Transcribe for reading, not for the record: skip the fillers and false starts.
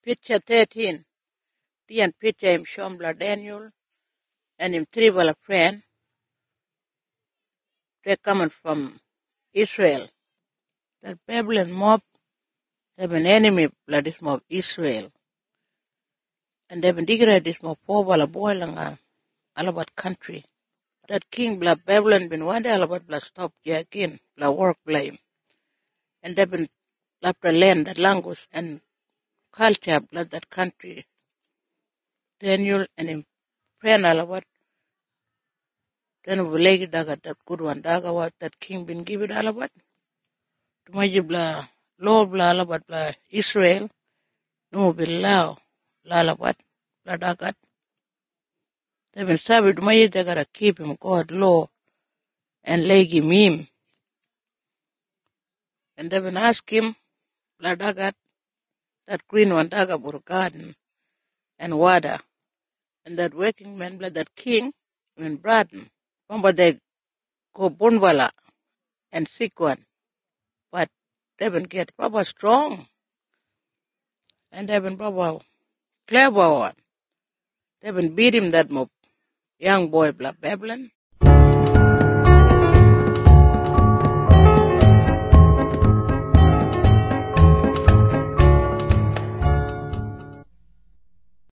Picture 13. Tian picture him Shombla Daniel and him three bala friend. They're coming from Israel. That Babylon mob, they've been enemy of this mob Israel. And they've been digging this mob for bala boy langa Alabat country. That king bla Babylon been one day Alabat bla stop again, bla work blame. And they've been after land, that language and culture bla that country. Daniel and him friend Alabat. Then Bulegi daga that good one daga what that king been give it alabat. Tumaji bla law bla alabat bla Israel. No billah la alabat bla dagat. They been sabi tumaji they gotta keep him God law and legi him. And they been ask him bla dagat that green one daga bur garden and water. And that working man bla that king when Braden. Remember they go bunbala and sick one. But they been get proper strong. And they've been proper clever one. They've been beat him that mob. Young boy bla Babylon.